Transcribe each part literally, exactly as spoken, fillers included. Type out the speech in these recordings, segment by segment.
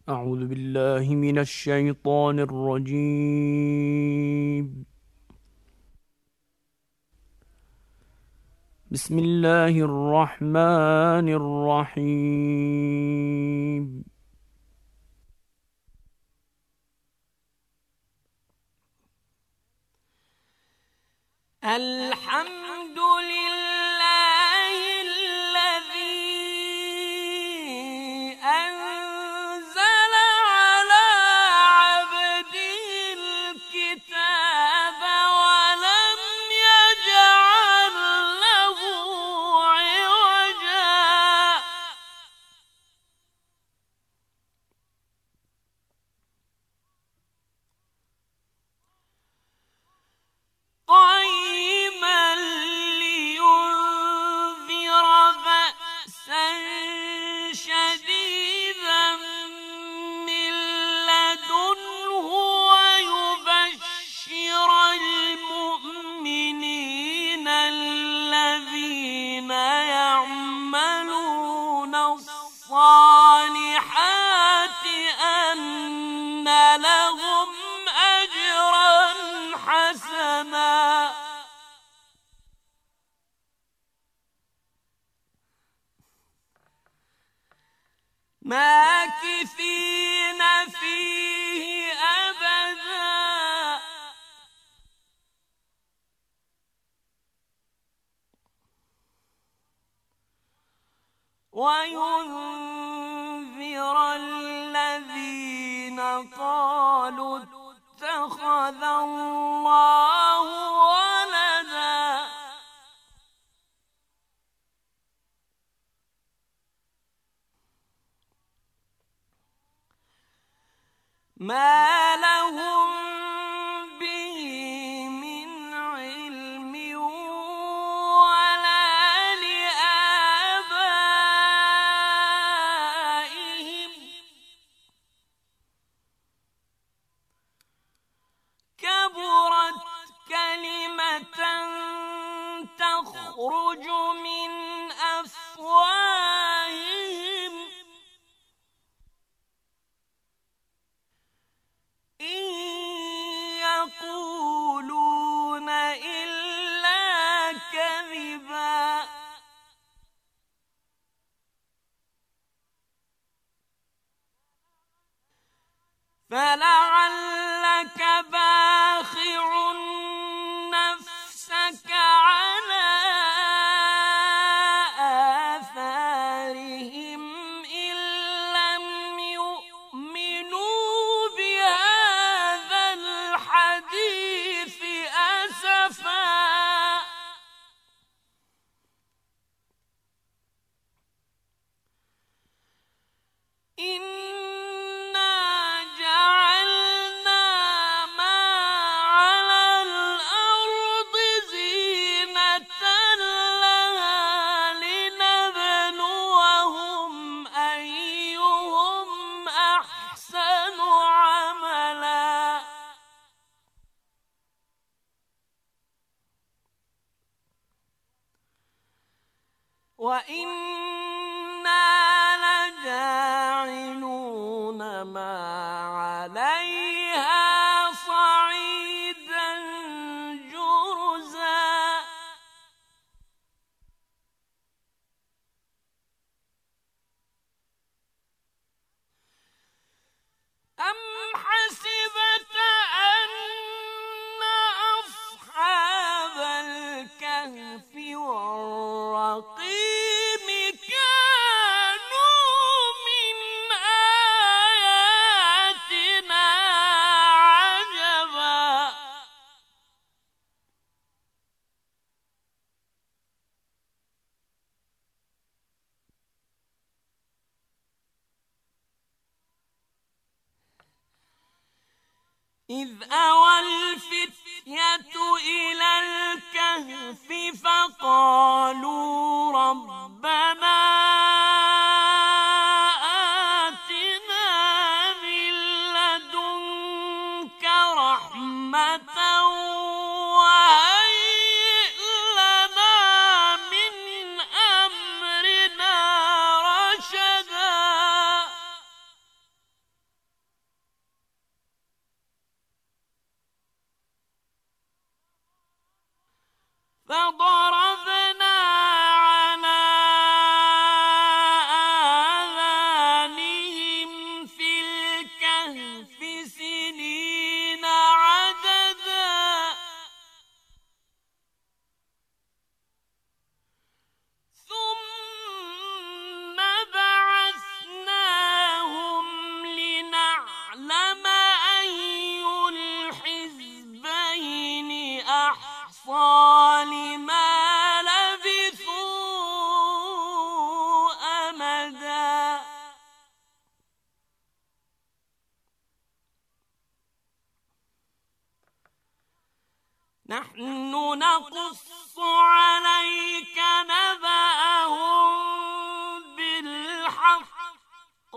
أعوذ بالله من الشيطان الرجيم. بسم الله الرحمن الرحيم. الحمد لله الذي أنزل على عبده الكتاب ولم يجعل له عوجا قيما لينذر بأسا شديدا من لدنه ويبشر المؤمنين الذين يعملون الصالحات أن لهم أجرا حسنا ماكثين فيه أبدا وينذر الذين قالوا اتخذ الله ولدا ما لهم به من علم ولا لآبائهم كبرت كلمة تخرج من أفواههم إن يقولون إلا كذبا فلعلك باخع نفسك على آثارهم إن لم يؤمنوا بهذا الحديث أسفا إنا جعلنا ما على الأرض زينة لها لنبلوهم أيهم أحسن عملا وإنا لجاعلون ما عليها صعيدا جرزا أم حسبت أن أصحاب الكهف والرقيم كانوا من آياتنا عجبا إذ أوى الفتية إلى الكهف فقالوا ربنا آتنا من لدنك رحمة وهيئ لنا من أمرنا رشدا فضربنا على آذانهم في الكهف سنين عددا ثم بعثناهم لنعلم أي الحزبين أحصى لما لبثوا أمدا نحن نقص عليك نبأهم بالحق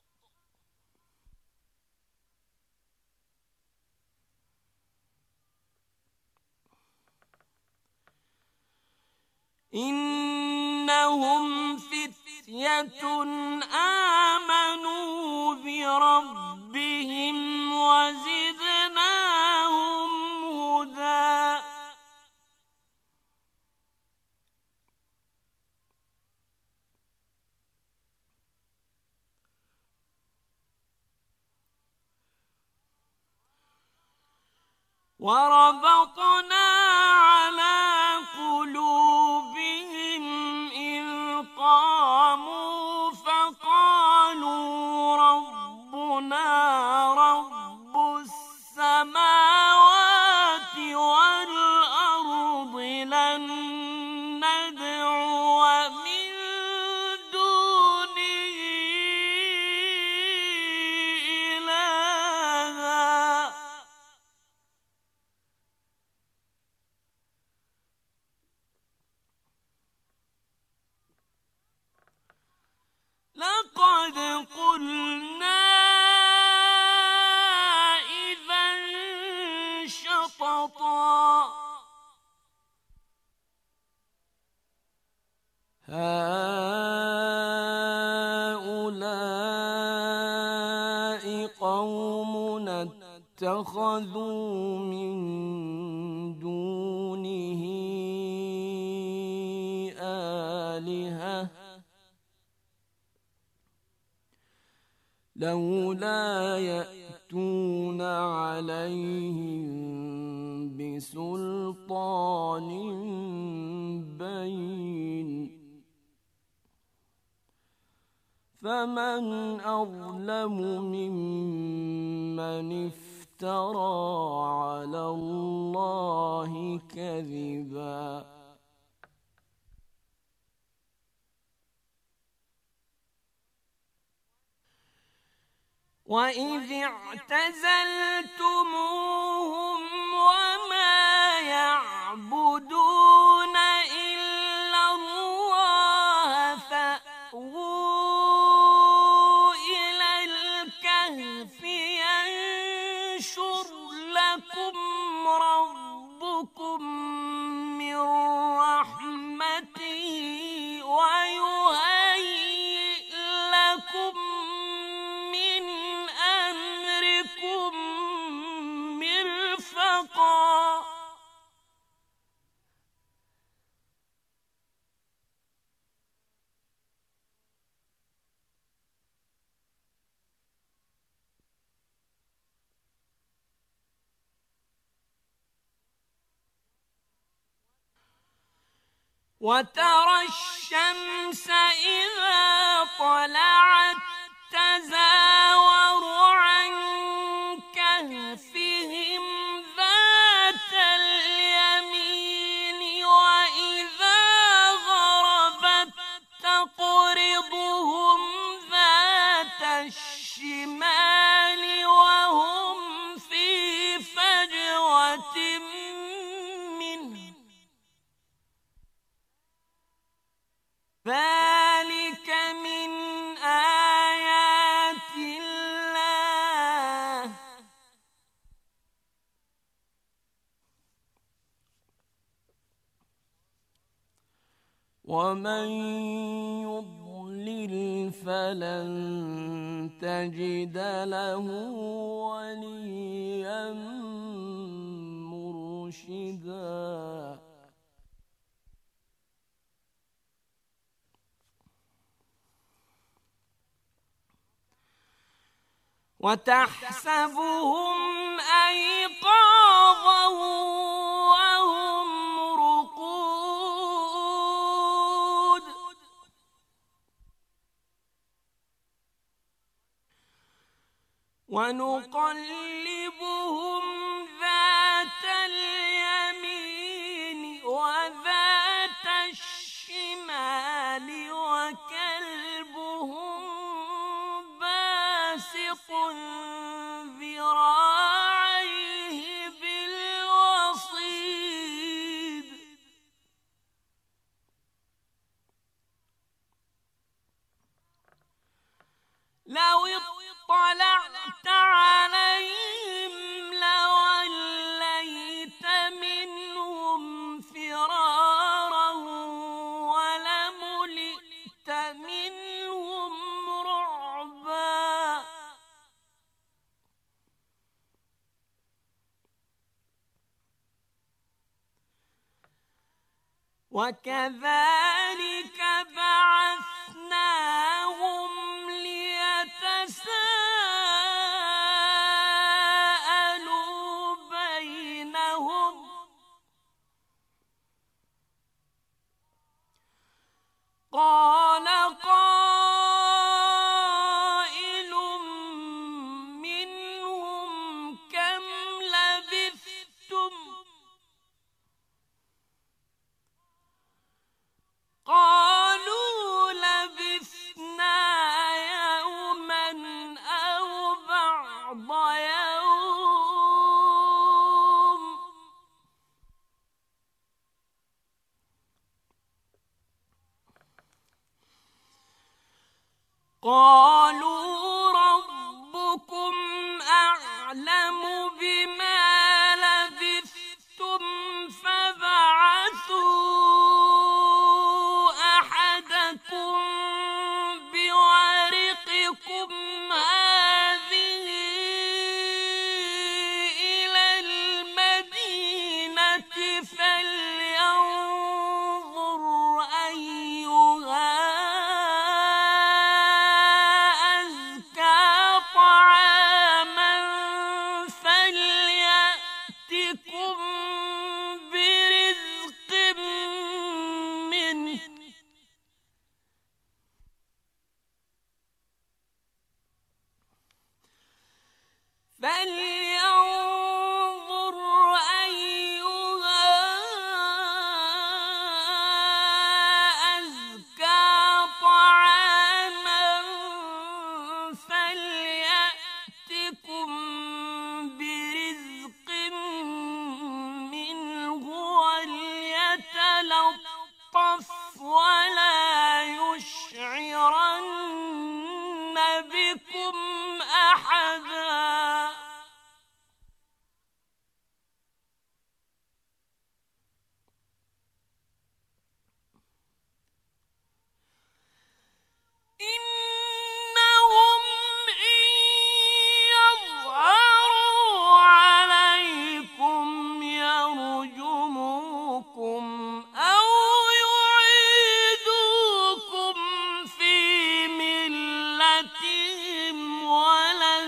إنهم فتية آمنوا بربهم وزدناهم هدى وربطنا على قلوبهم إذ قاموا فقالوا ربنا رب السماوات والأرض لن ندعو من دونه إلها لقد قلنا إذا شططا هؤلاء قومنا اتخذوا من دونه آلهة لولا يأتون عليهم بسلطان بين فمن أظلم ممن افترى على الله كذبا وإذ اعتزلتموهم وما يعبدون إلا الله فأووا إلى الكهف ينشر لكم ربكم من رحمته ويهيئ لكم مرفقا وترى الشمس إذا طلعت تزاور عن كهفهم ذات اليمين وإذا غربت تقرضهم ذات الشمال وهم في فجوة منه ذلك من آيات الله ومن يضلل فلن تجد له وليا مرشدا وتحسبهم أيقاظا وهم رقود ونقلبهم ذات اليمين وذات الشمال وكلبهم باسط ذراعيه بالوصيد لو اطلعت عليهم لوليت منهم فرارا ولملئت منهم رعبا وكذلك بعثناهم ليتساءلوا بينهم قال قائل منهم كم لبثتم قالوا لبثنا يوما أو بعض يوم قالوا ربكم أعلم بما لبثتم فابعثوا أحدكم بورقكم هذه إلى المدينة فلينظر أيها أزكى طعاما فليأتكم برزق منه فلينظر أيها أزكى طعاما فليأتكم برزق منه وليتلطف ولا يشعرن بكم أحدا إنهم إن يظهروا عليكم يرجموكم أو يعيدوكم في ملتهم ولن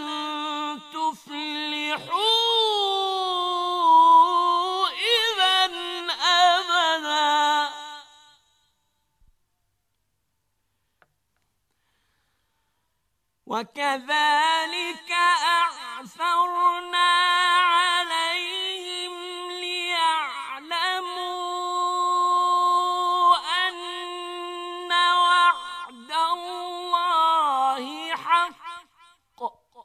تفلحوا إذا أبدا وكذلك أعثرنا عليهم ليعلموا أن وعد الله حق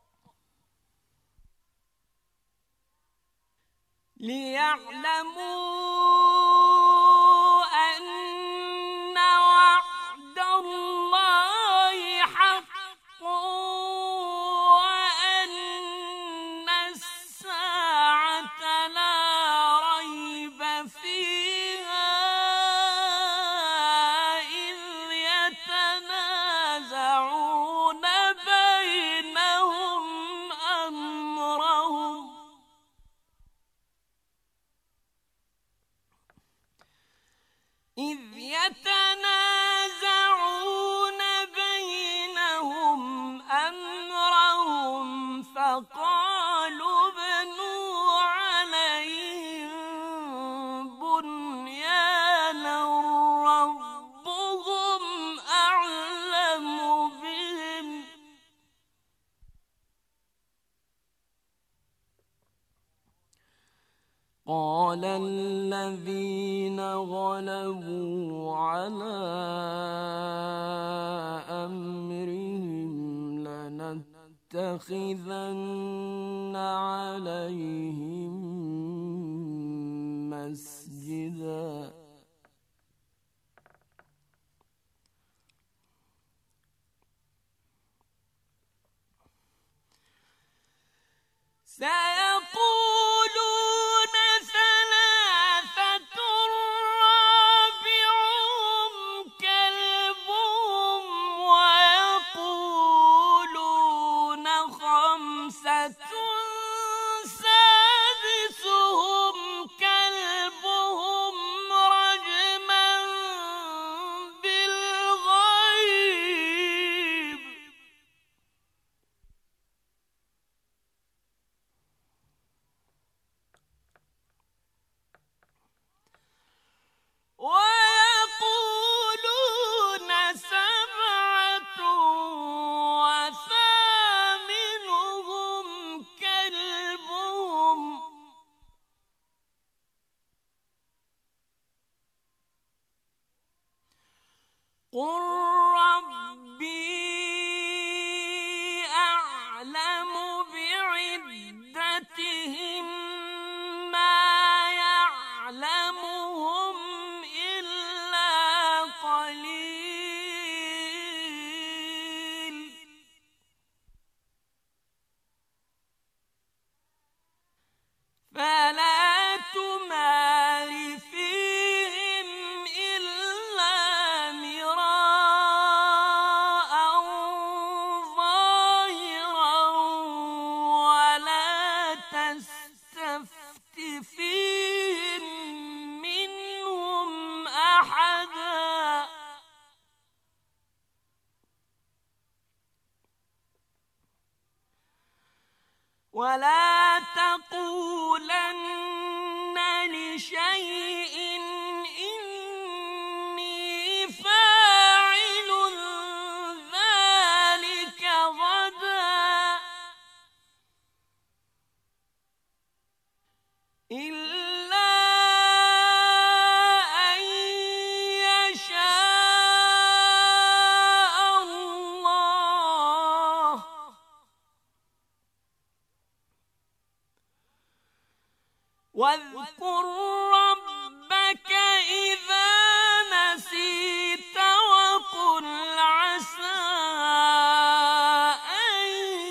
ليعلموا أن وعد الله حق وأن الساعة لا ريب فيها إذ يتنازعون بينهم أمرهم إذ يتنازعون بينهم أمرهم فقالوا ابنوا عليهم بنيانا ربهم أعلم بهم قال الذين غلبوا على أمرهم لنتخذن عليهم مسجدا سيقولون ثلاثة رابعهم كلبهم ويقولون خمسة سادسهم كلبهم رجما بالغيب ويقولون سبعة وثامنهم كلبهم قل ربي أعلم بعدتهم ما يعلمهم إلا قليل فلا تمار فيهم إلا مراء ظاهرا ولا تستفت فيهم منهم أحدا ولا تقولن لشيء إني فاعل ذلك غدا إلا أن يشاء الله واذكر ربك إذا نسيت وقل عسى أن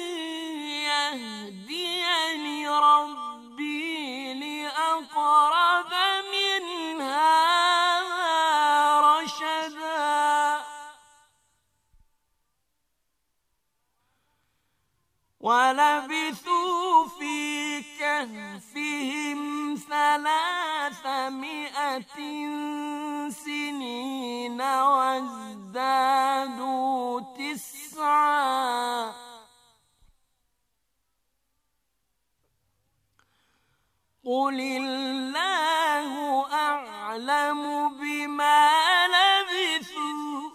يهديني ربي لأقرب من هذا رشدا ولبثوا في كهفهم ثلاثمائة سنين وازدادوا تسعا قل الله أعلم بما لبثوا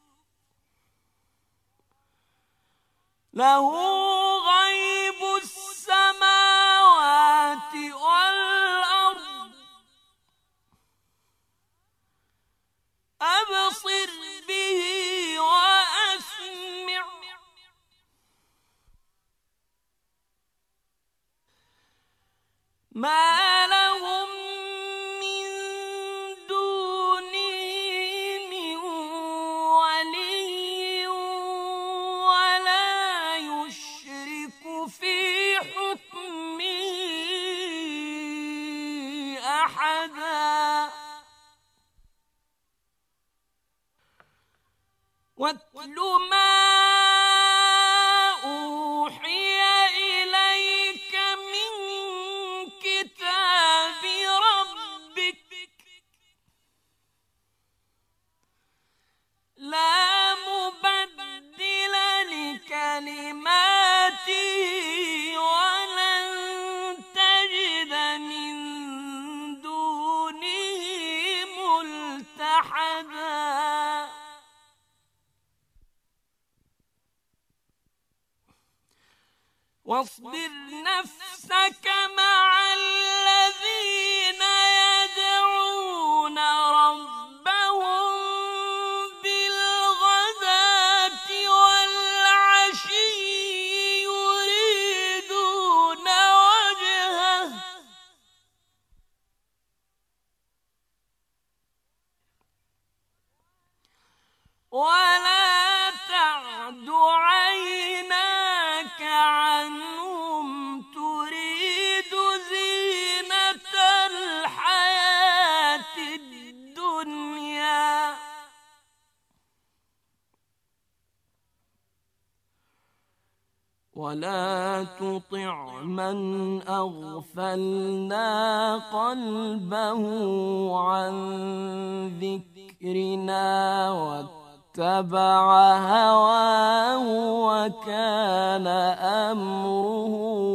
له غيب السماوات والأرض أبصر به وأسمع ما لهم من دونه من ولي ولا يشرك في حكمه أحدا واتل ما أوحي إليك من كتاب ربك لا مبدل لكلماته واصبر نفسك مع الذين يدعون ربهم بالغداة والعشي يريدون وجهه ولا تعد عيناك عنهم تريد زينة الحياة الدنيا ولا تطع من أغفلنا قلبه عن ذكرنا واتبع هواه وكان أمره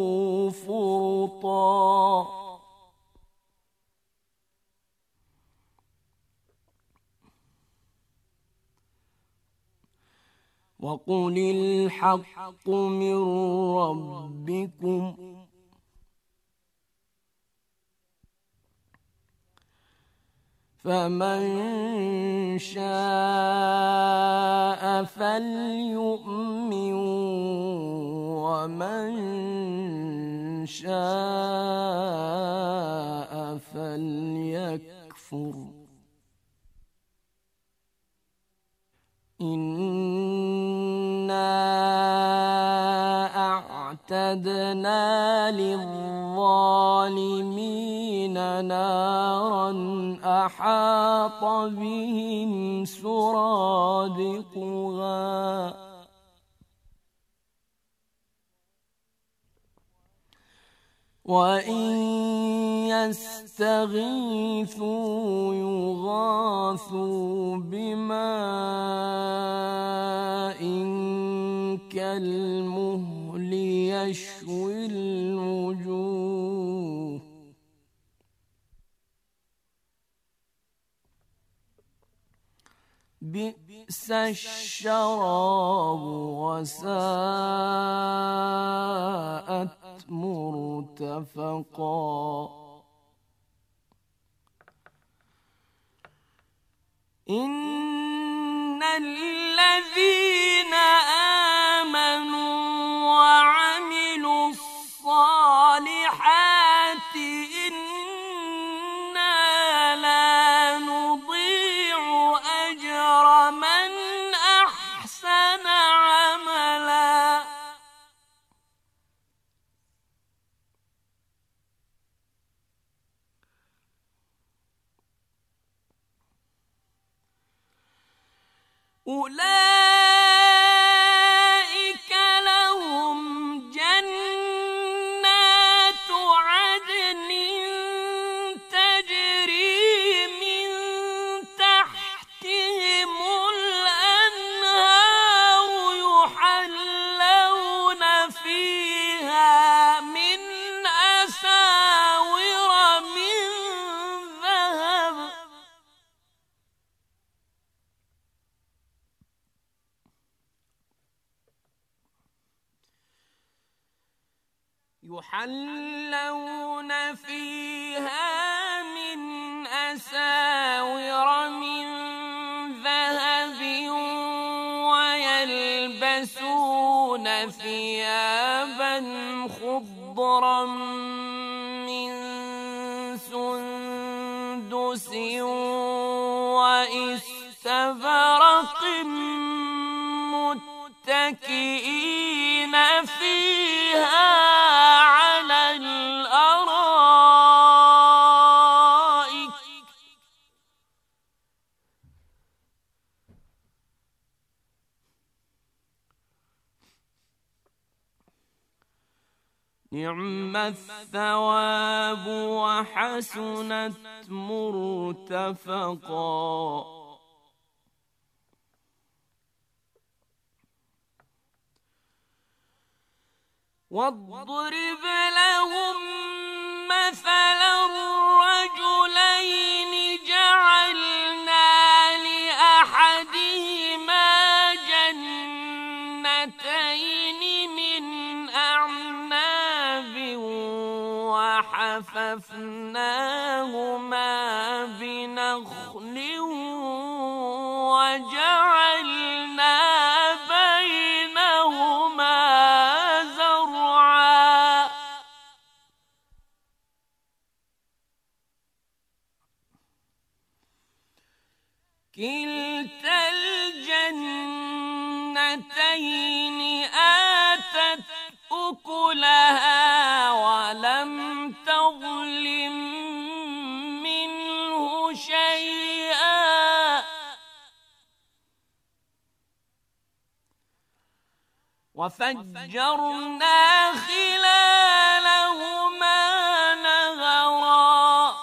فرطا وقل الحق من ربكم فمن شاء فليؤمن ومن شاء فليكفر إنا أعتدنا للظالمين نارا أحاط بهم سرادقها وإن يستغيثوا يغاثوا بماء كالمهل يشوي الوجوه بئس الشراب وساءت مرتفقا إن الذين آمنوا وعملوا الصالحات إنا لا نضيع أجر من أحسن عملا أولئك لهم جنات عدن تجري من تحتهم الأنهار يحلون فيها من أساور من ذهب يحلون فيها من أساور من ذهب ويلبسون ثيابا خضرا من سندس وإستبرق متكئين فيها على الأرائك نعم الثواب وحسنت مرتفقا واضرب لهم مثلا رجلين جعلنا لأحدهما جنتين من أعناب وحففناهما بنخل وجعلنا بينهما زرعا كلتا الجنتين آتت أكلها ولم تظلم منه شيئا وفجرنا خلالهما نهرا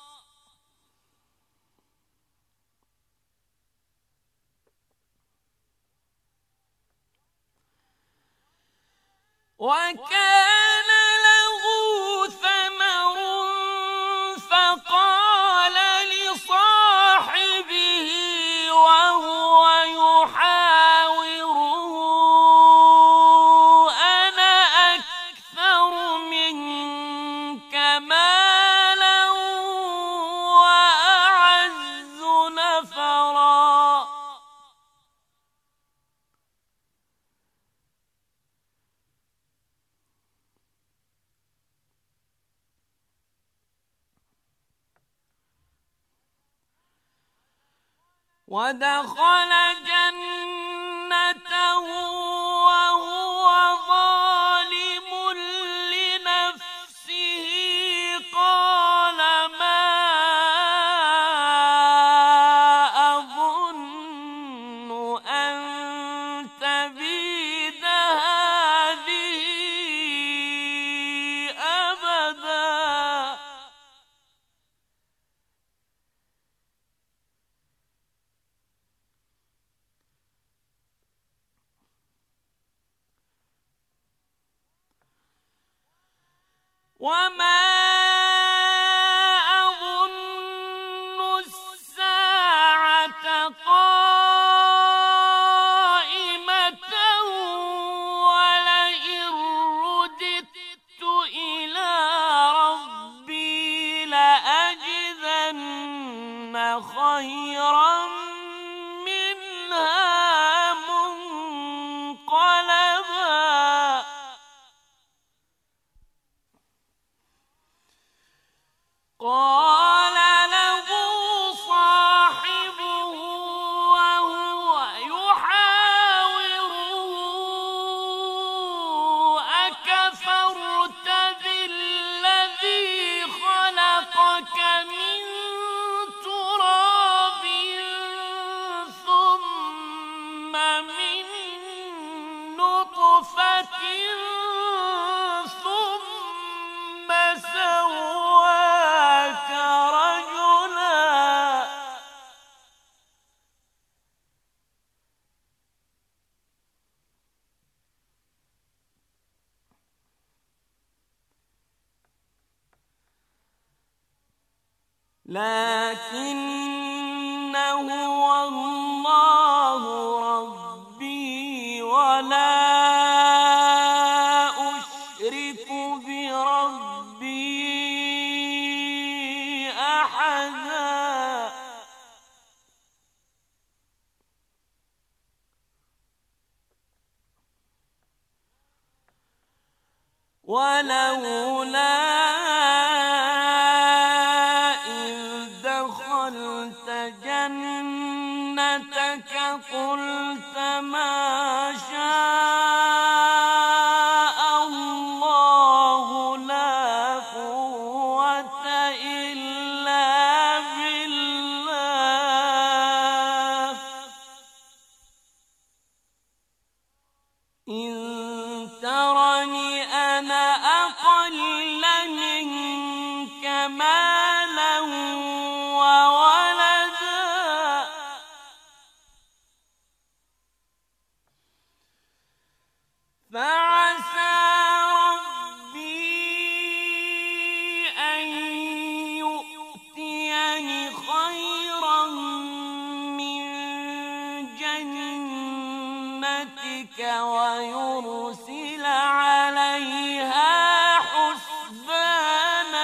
وكان له ثمر فقال لصاحبه وهو يحاوره أنا أكثر منك مالا وأعز نفرا ودخل جنته وهو ظالم لنفسه قال ما أظن أن تبيد هذه أبدا وما أظن الساعة قائمة ولئن رددت إلى ربي لأجدن خيرا منها منقلبا قال له صاحبه وهو يحاوره أكفرت بالذي خلقك من تراب ثم من نطفة ثم سواك رجلا لكن هو الله ربي ولا أشرك بربي أحدا ولولا إذ دخلت جنتك قلت ما شاء الله لا قوة إلا بالله إن ترني أنا أقل منك مالا وولدا فعسى ربي أن يؤتيني خيرا من جنتك ويرسل عليها حسبانا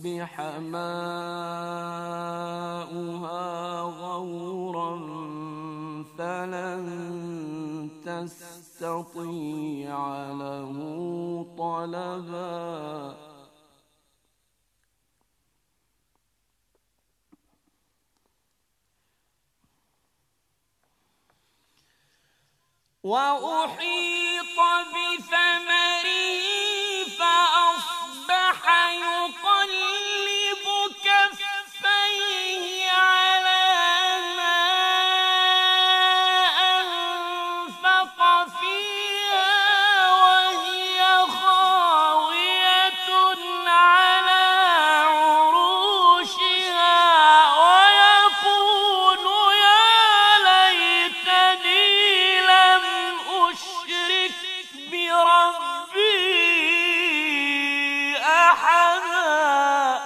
فأصبح ماؤها غورا فلن تستطيع له طلبا وأحيط بثمره فأصبح يقلب كفيه على ما أنفق فيها وهي خاوية على عروشها ويقول يا ليتني لم أشرك بربي أحدا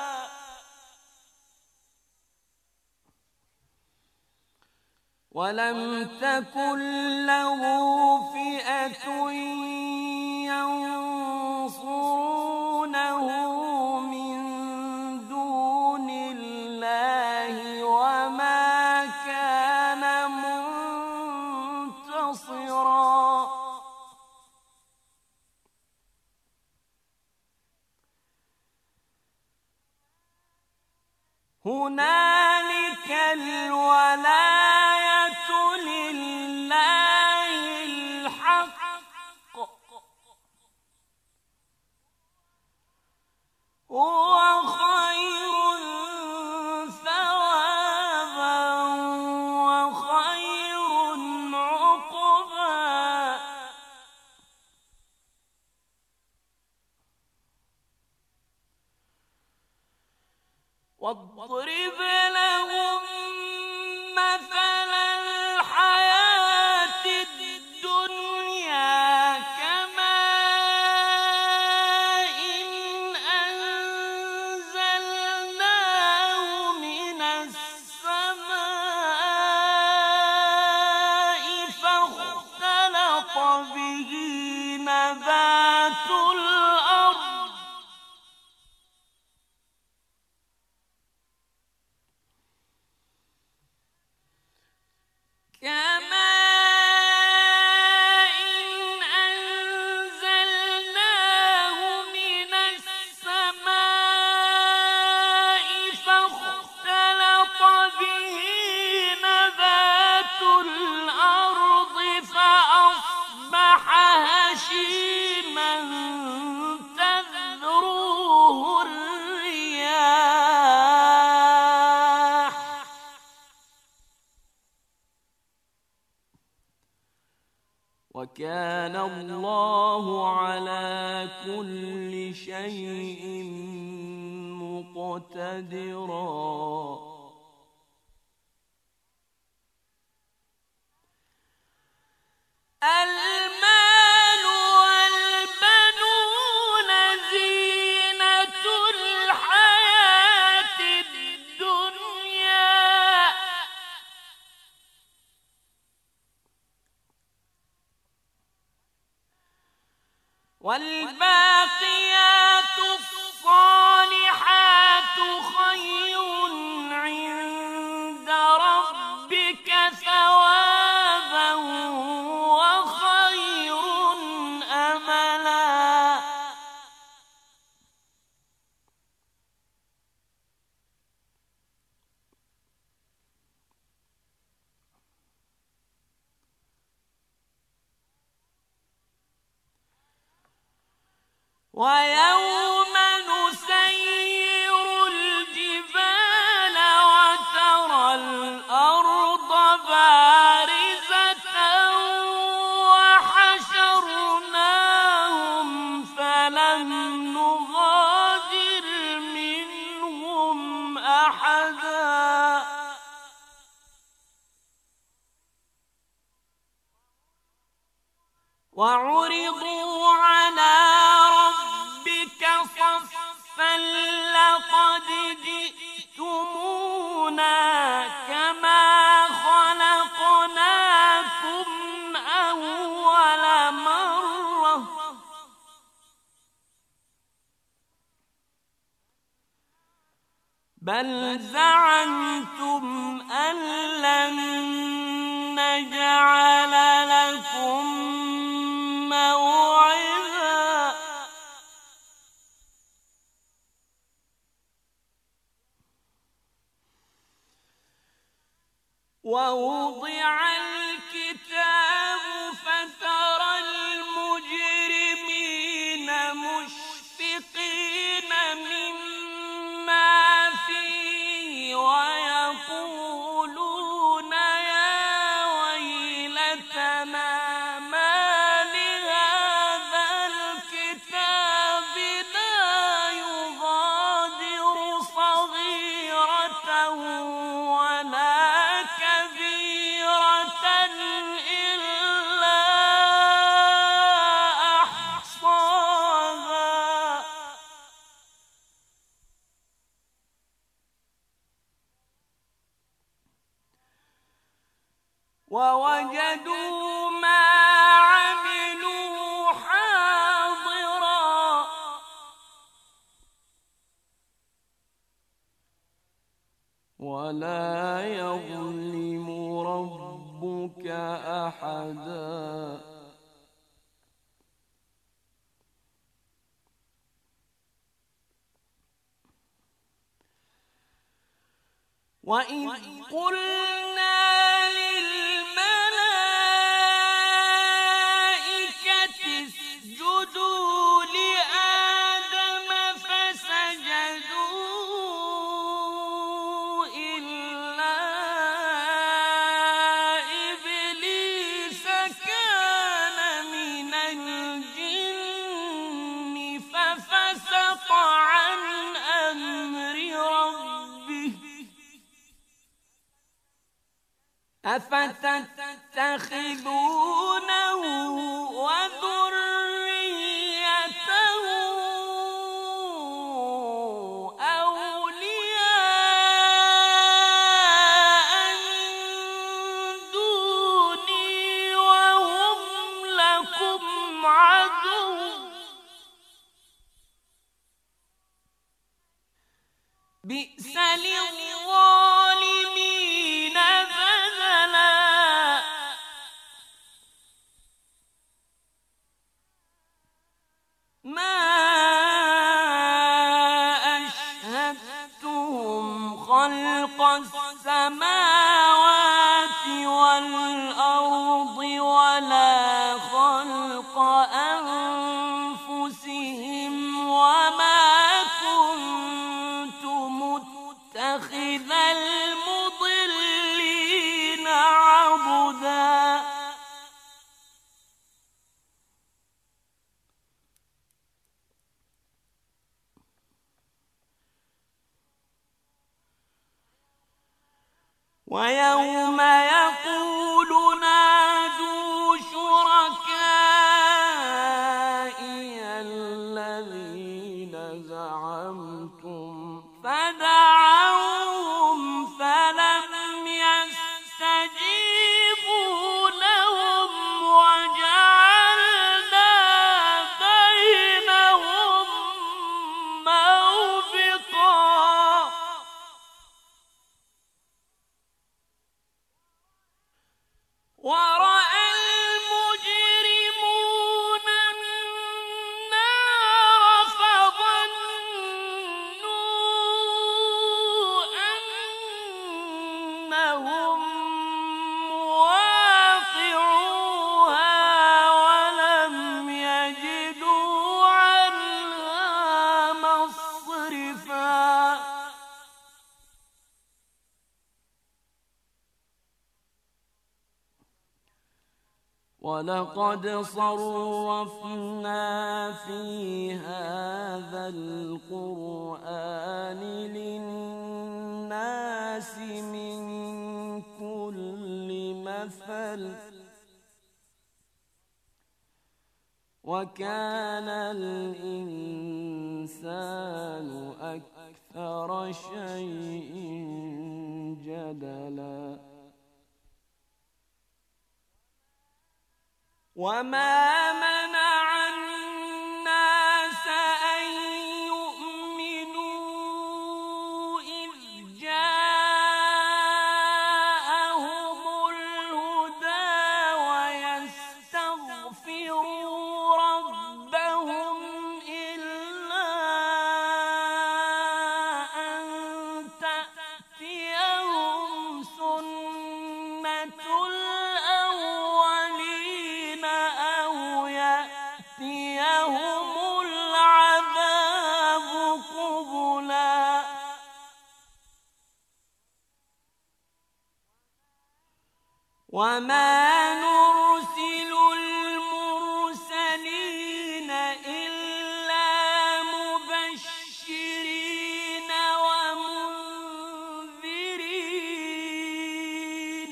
ولم تكن له فئة ينصرونه من دون الله وما كان منتصرا هنالك الولاية لله الحق هو خير ثوابا وخير عقبا واضرب لهم مثل الحياة الدنيا كماء أنزلناه من السماء فاختلط به نبات الأرض كماء أنزلناه من السماء فاختلط به نبات الأرض فأصبح هشيما تذروه الرياح وكان الله على كل شيء مقتدرا المال والبنون زينة الحياة الدنيا والباقيات الصالحات خير عند ربك ثوابا وخير أملا ويوم نسير الجبال وترى الأرض بارزة وحشرناهم فلم نغادر منهم أحدا وعرضوا على ربك بل زعمتم أن لن نجعل لكم موعدا ووضع الكتاب فترى المجرمين مشفقين مما فيه ويقولون يا ويلتنا ما لهذا الكتاب لا يغادر صغيرة ولا كبيرة إلا أحصاها ووجدوا ما عملوا حاضرا ولا يظلم ربك أحدا وإذ قلنا للملائكة اسجدوا لآدم فسجدوا إلا إبليس كان من الجن ففسق عن أمر ربه أفتتخذونه وذريته أولياء من دوني وهم لكم عدو بئس للظالمين بدلا ما أشهدتهم خلق السماوات والأرض ولا خلق أنفسهم وما كنت متخذ المضلين عضدا ويوم يقول نادوا شركائي الذين زعمتم فدعوهم فلم يستجيبوا لهم وجعلنا بينهم موبقا ورأى المجرمون النار فظنوا أنهم واقعوها ولم يجدوا عنها مصرفا ولقد صرفنا في هذا القرآن للناس من كل مثل وكان الإنسان أكثر شيء جدلا وما منع الناس أن يؤمنوا إذ وما نرسل المرسلين إلا مبشرين ومنذرين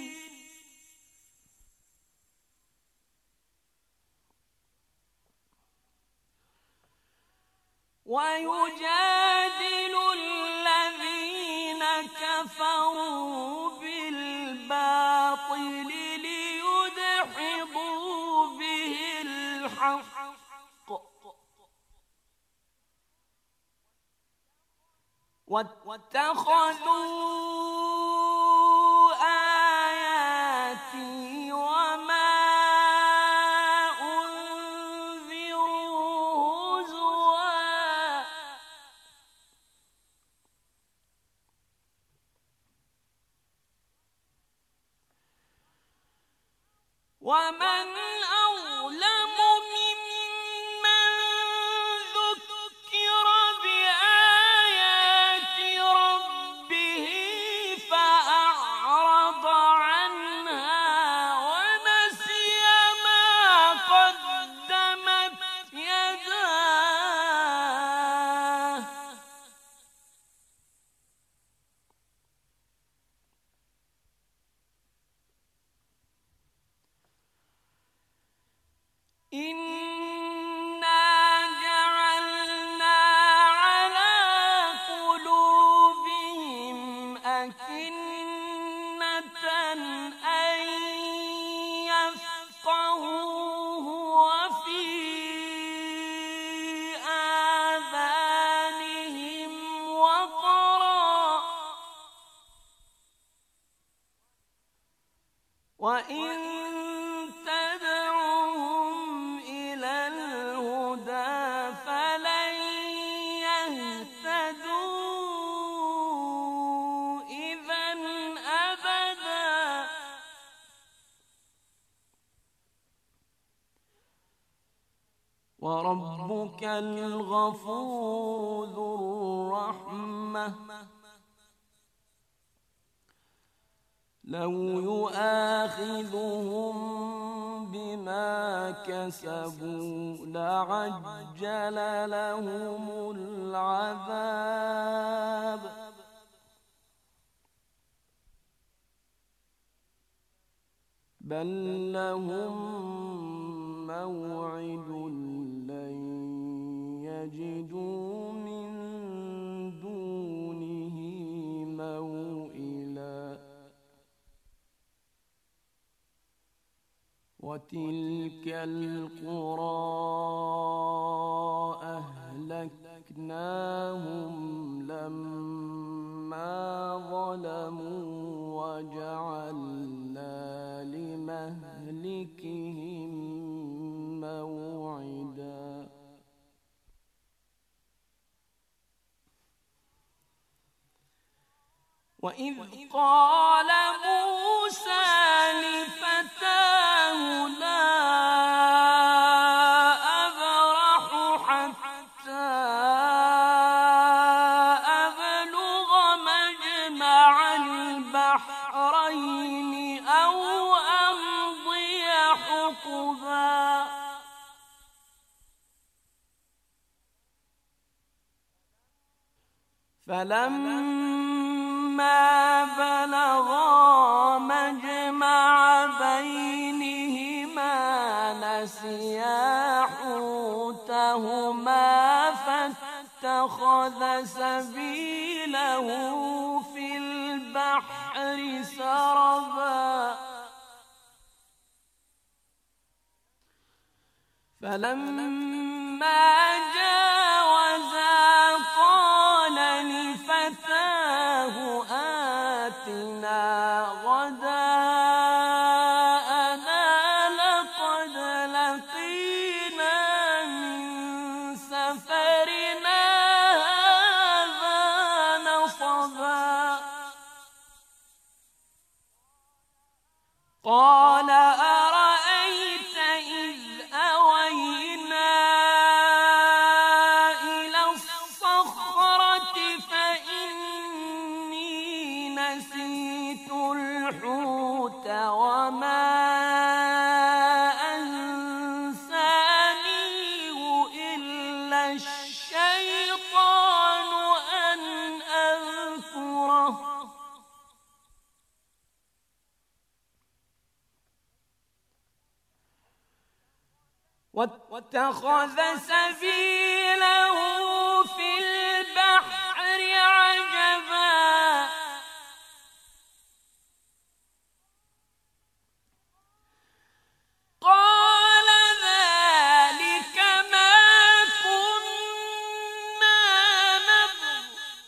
ويجادل الذين كفروا بالباطل ليدحضوا به الحق واتخذوا آياتي وما أنذروا هزوا ومن أظلم ممن ذكر بآيات ربه فأعرض عنها ونسي ما قدمت يداه إنا جعلنا على قلوبهم أكنة أن يفقهوه وفي آذانهم وقرا وإن تدعوهم إلى الهدى فلن يهتدوا إذا أبدا وربك الغفور ذو الرحمة لو يؤاخذهم بما كسبوا لعجل لهم العذاب بل لهم موعد لن يجدوا من دونه موئلا وتلك القرى أهلكناهم لما ظلموا وجعلنا لمهلكهم موعدا وإذ قال موسى لفتاه لا أبرح حتى أبلغ مجمع البحرين أو أمضي حقبا فلما بلغا مجمع بينهما نسيا حوتهما فاتخذ سبيله في البحر سربا فلما جاوزا قال لفتاه آتنا غداءنا لقد لقينا من سفرنا هذا نصبا قال أرأيت إذ أوينا إلى الصخرة فإني نسيت الحوت وما الشيطان أن أذكره واتخذ سبيله في البحر عجبا قال ذلك ما كنا نبغي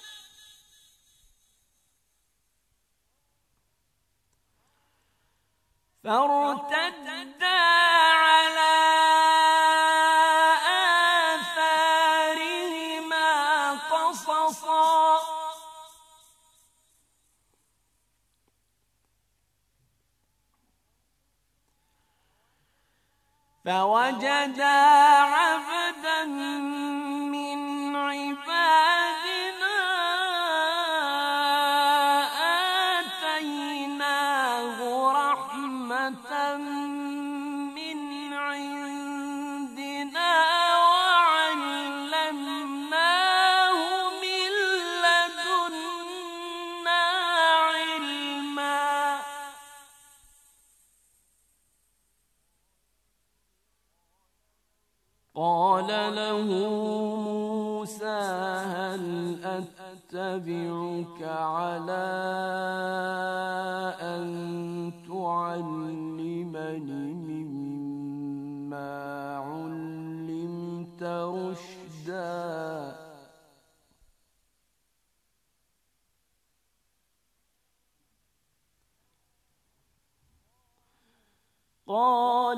فارتدا على آثارهما قصصا فوجدا عبدا من عبادنا آتيناه رحمة من عندنا وعلمناه من لدنا علما قال له موسى هل أتبعك على أن تعلمني مما علمت رشدا قال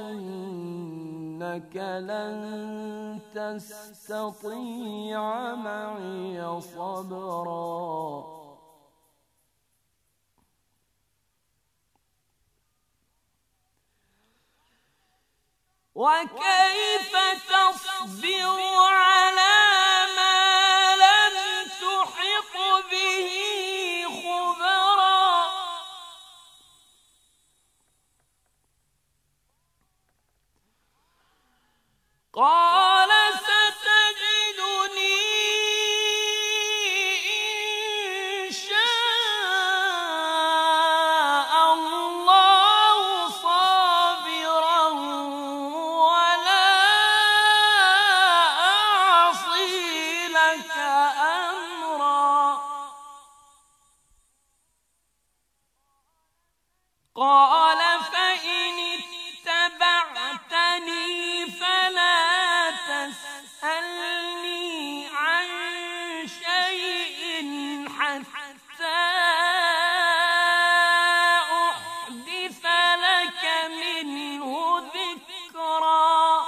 إنك لن تستطيع معي صبرا وكيف تصبر على ما لم تحط به خبرا قال ستجدني إن شاء الله صابرا ولا أعصي لك أمرا قال فإن اتبعتني فلا تسألني عن شيء حتى أحدث لك منه ذكرا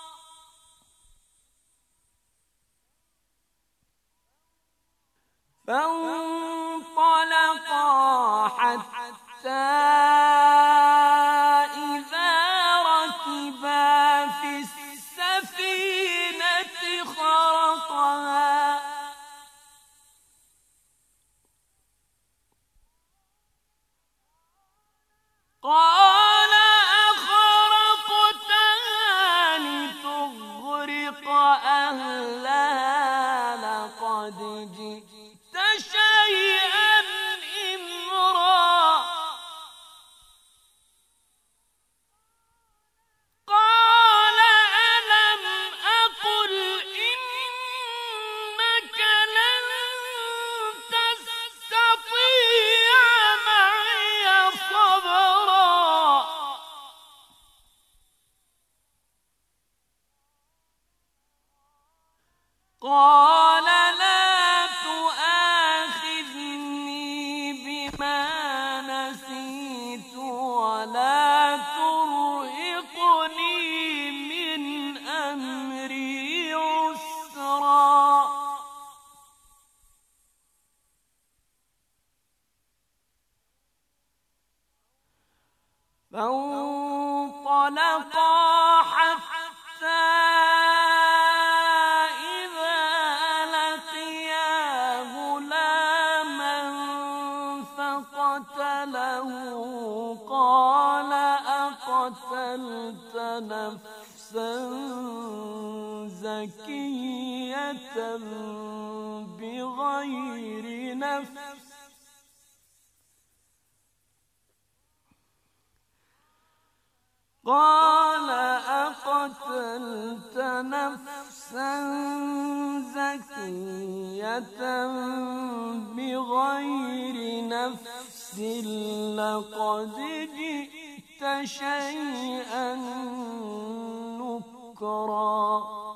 فانطلقا حتى إذا ركبا في السفينة خرقها قال أخرقتها لتغرق أهلها لقد جئت شيئا إمرا قال ألم أقل إنك لن تستطيع معي صبرا قال لا تؤاخذني بما نسيت ولا ترهقني من أمري عسرا فانطلقا حتى إذا زكية بغير نفس قال أقتلت نفسا زكية بغير نفس لقد جئت شيئا نكرا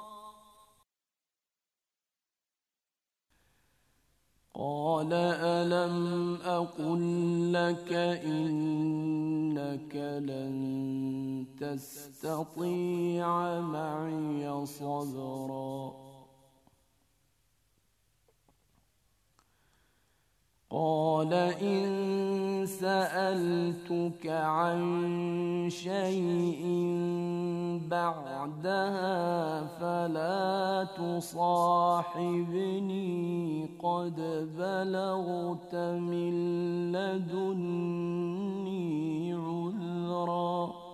قال ألم أقل لك إنك لن تستطيع معي صبرا قال إن سألتك عن شيء بعدها فلا تصاحبني قد بلغت من لدني عذرا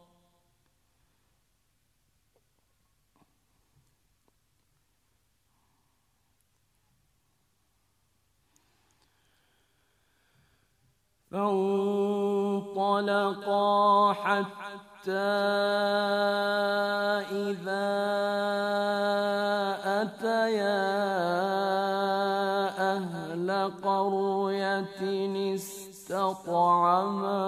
فانطلقا حتى إذا أتيا أهل قرية استطعما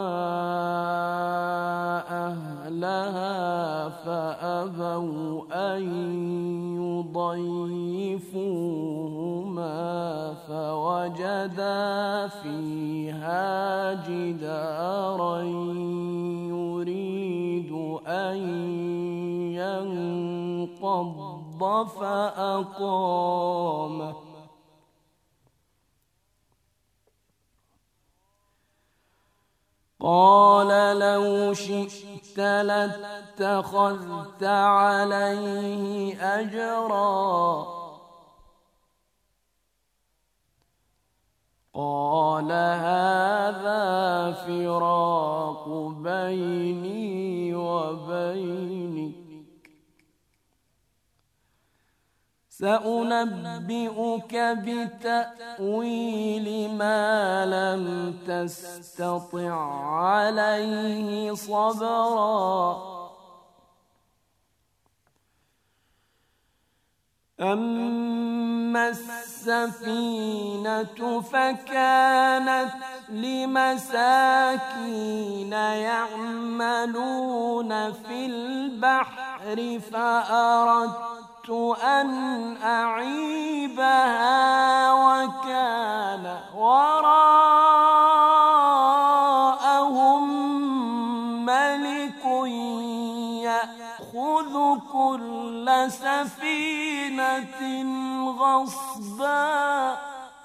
أهلها فأبوا أن يضيفوهما فوجدا فيها جدارا يريد أن ينقض فأقامه قال لو شئت لاتخذت عليه أجرا قال هذا فراق بيني وبينك سأنبئك بتأويل ما لم تستطع عليه صبرا أما السفينة فكانت لمساكين يعملون في البحر فأردت أن أعيبها وكان وراءهم ملك يأخذ كل سفينة غصبا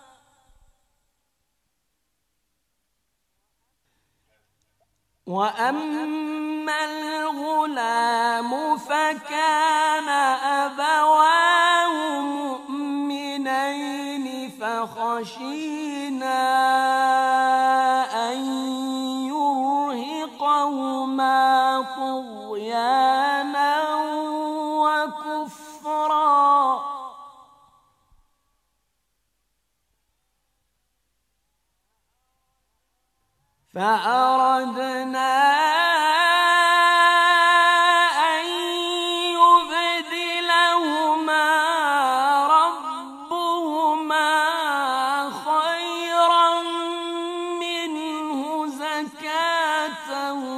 وأما الغلام فكان أبواه مؤمنين فخشينا أن يرهقهما طغيانا وكفرا فأردنا أن يبدلهما ربهما خيرا منه زكاة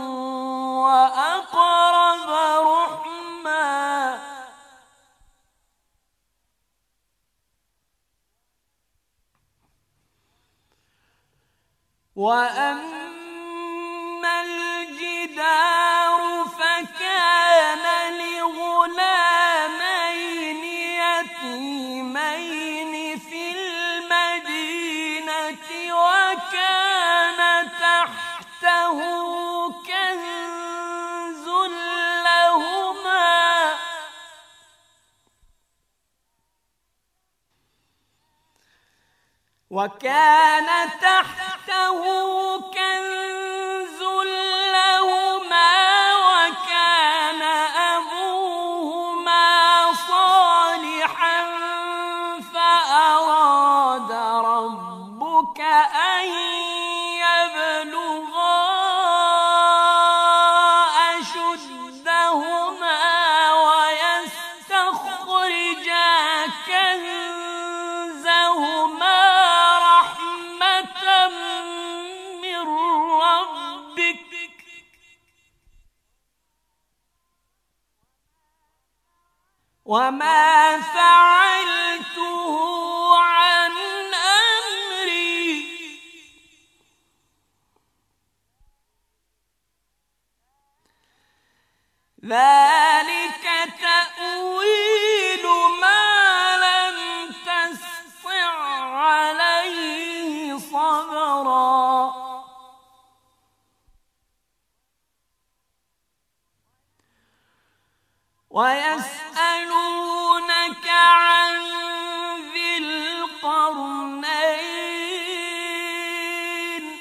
وأقرب رحما وأما الجدار فكان لغلامين يتيمين في المدينة وكان تحته كنز لهما وكان تحته كنز لهما وكان أبوهما صالحا وما فعلته عن أمري ذلك تأويل ما لم تسطع عليه صبرا ويسألونك عن ذي القرنين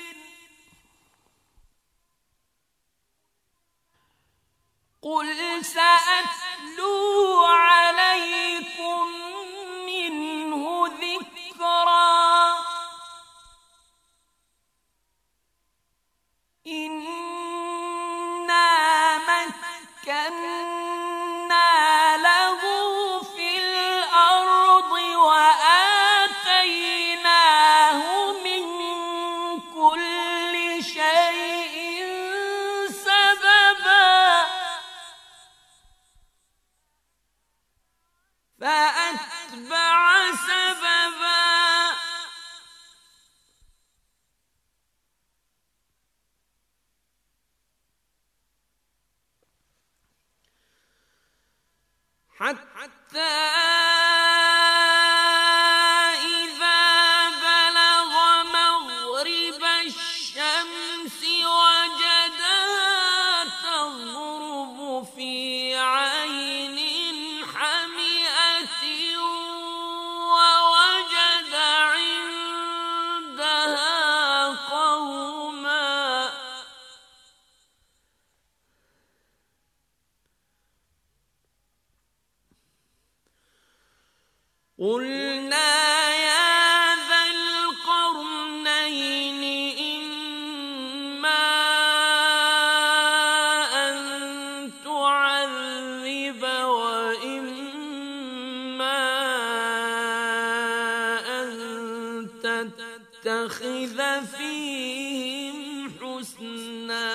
قل سأتلو عليكم منه ذكرا إنا مكنا له في الأرض وآتيناه من كل شيء سببا فأتبع سببا حتى إذا بلغ مغرب الشمس وجدها تغرب في عين حمئة ووجد عندها قوما قلنا يا ذا القرنين إما أن تعذب وإما أن تتخذ فيهم حسنا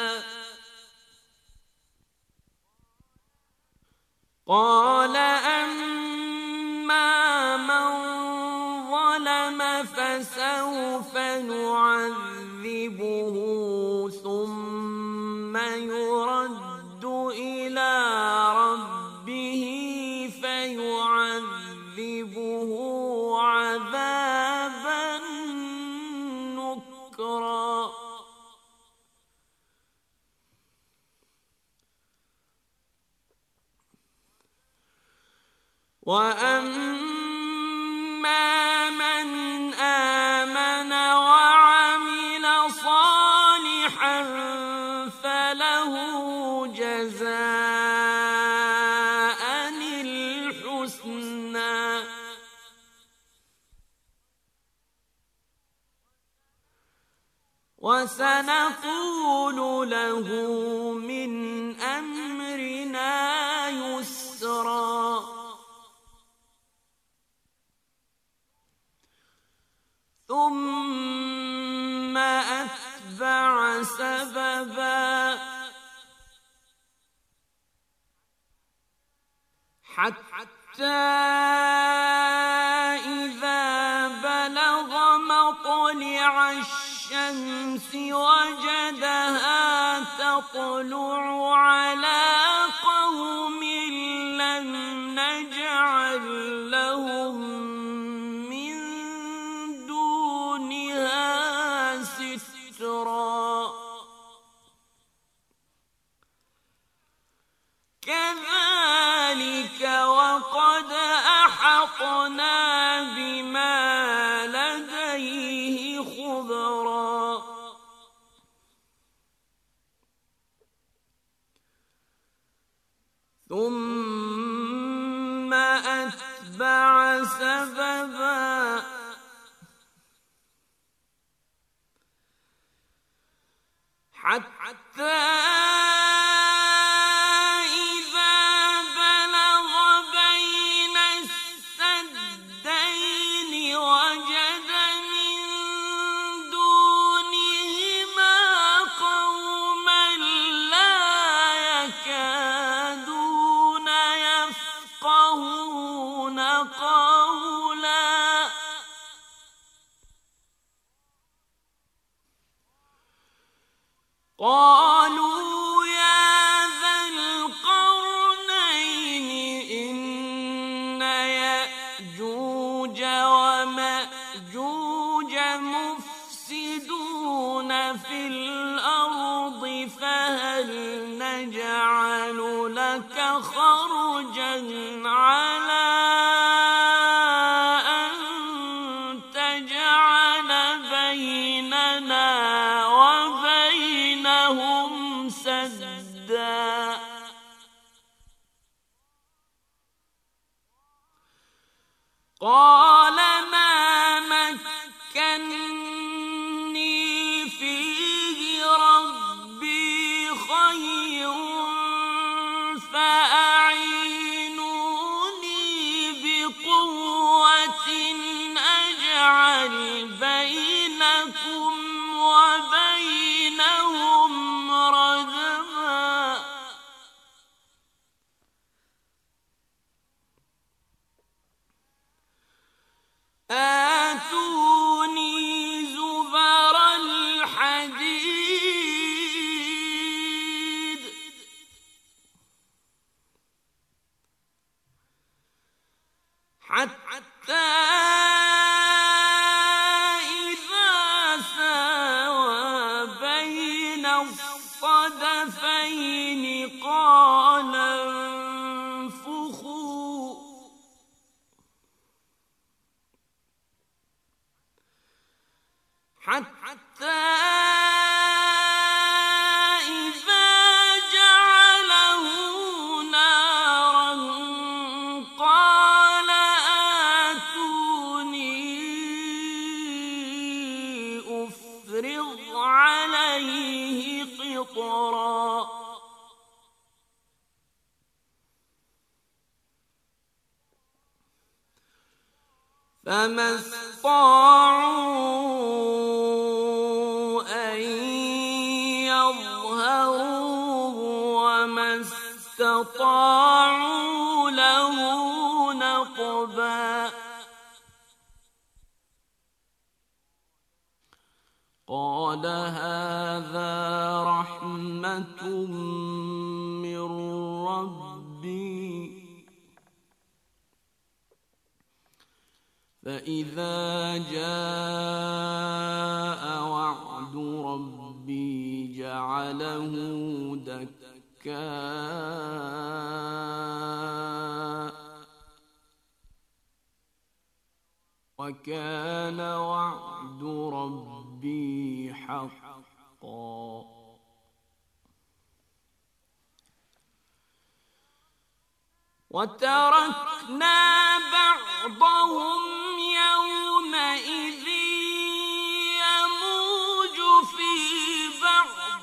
قال أما من ظلم فسوف نعذبه ثم يرد إلى ربه فيعذبه عذابا نكرا وأما من آمن وعمل صالحا فله جزاء الحسنى وسنقول له من أمرنا يسرا ثم أتبع سببا حتى إذا بلغ مطلع الشمس وجدها تطلع على قوم لم نجعل لهم من دونها سترا كذلك وقد أحطنا بما لديه خبرا ثم أتبع سببا حتى إذا بلغ بين السدين وجد من دونهما قوما لا يكادون يفقهون قالوا يا ذا القرنين إن يأجوج ومأجوج مفسدون في الأرض فهل نجعل لك خرجا على أن تجعل بيننا وبينهم سدا قال ما مكني فيه ربي خير فأعينوني بقوة أجعل بينكم وبينهم ردما آتوني زبر الحديد حتى إذا ساوى بين الصدفين قال انفخوا حتى إذا جعله نارا قال آتوني أفرغ عليه قطرا فما استطاعوا أن يظهروه وما استطاعوا له نقبا قال هذا رحمة من ربي فإذا جاء وعد ربي جعله دكاء وكان وعد ربي حقا وتركنا بعضهم يومئذ يموج في بعض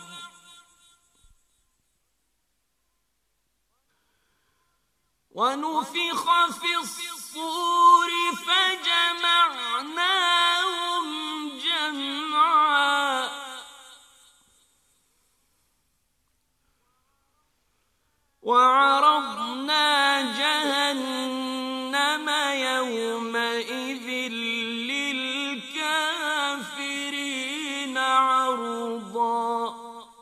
ونفخ في الصور فجمعناهم جمعا وعرضنا جهنم يومئذ للكافرين عرضا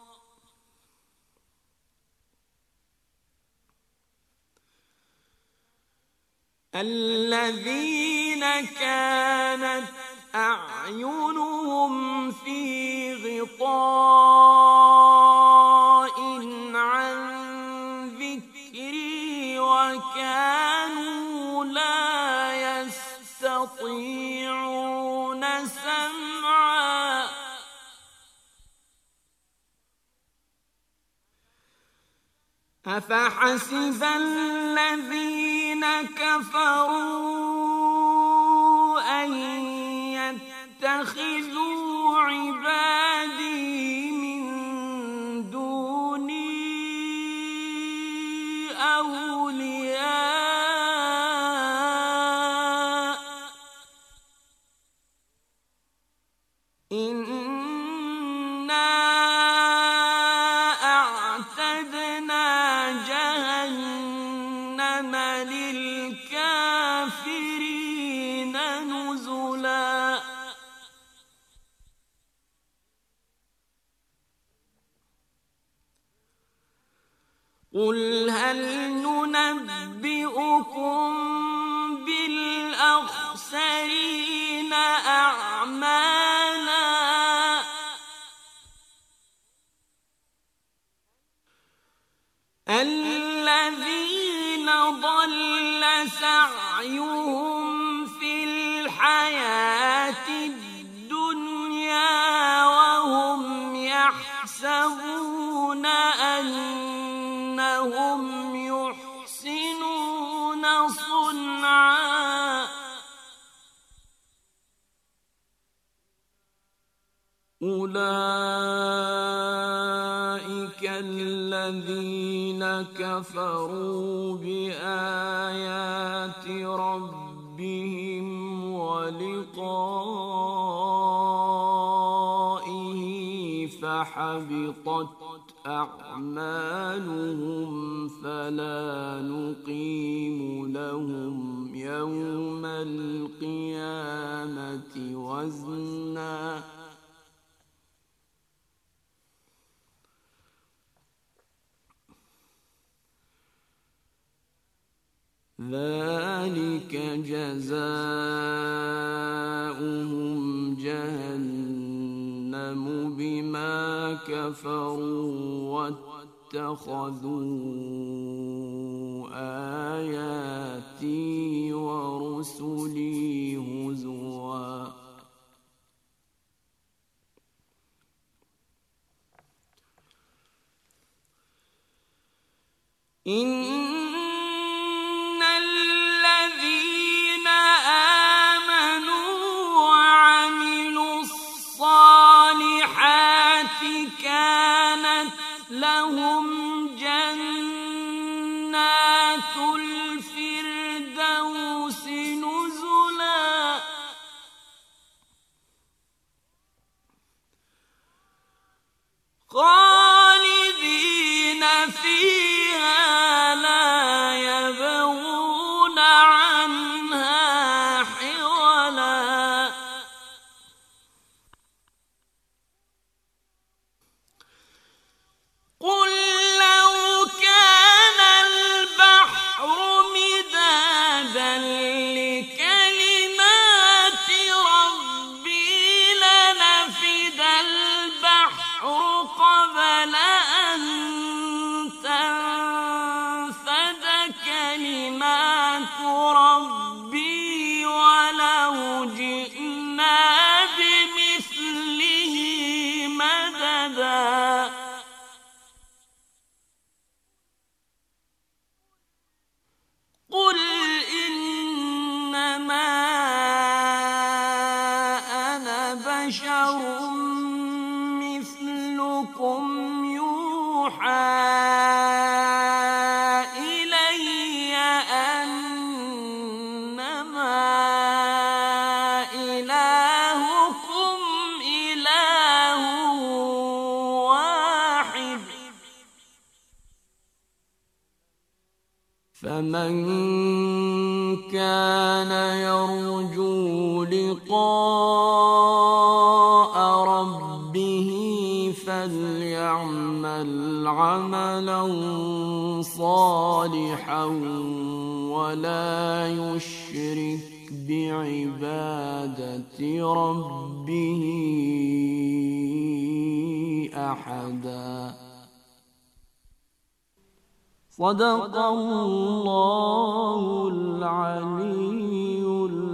الذين كانت أعينهم في غطاء عن ذكري وكانوا لا يستطيعون سمعا أفحسب الذين كفروا أن يتخذوا عبادي من دوني أولياء إنا أعتدنا جهنم للكافرين قل هل ننبئكم بالأخسرين أعمالا الذين ضل سعيهم في الحياة الدنيا وهم يحسبون أنهم يحسنون صنعا أولئك الذين كفروا بآيات ربهم ولقائه فحبطت أعمالهم فلا نقيم لهم يوم القيامة وزنا ذلك جزاؤهم جهنم بما كفروا واتخذوا آياتي ورسلي هزوا إن الذين آمنوا وعملوا الصالحات كانت لهم جنات الفردوس نزلا خالدين فيها لا يبغون عنها حولا قل لو كان البحر مدادا لكلمات ربي لنفد البحر قبل أن تنفد كلمات ربي ولو جئنا بمثله مددا قل إنما أنا بشر مثلكم يوحى إلي أنما إلهكم إله واحد فمن كان يرجو لقاء ربه فليعمل عملا صالحا ولا يشرك بعبادة ربه أحدا صدق الله العلي العظيم.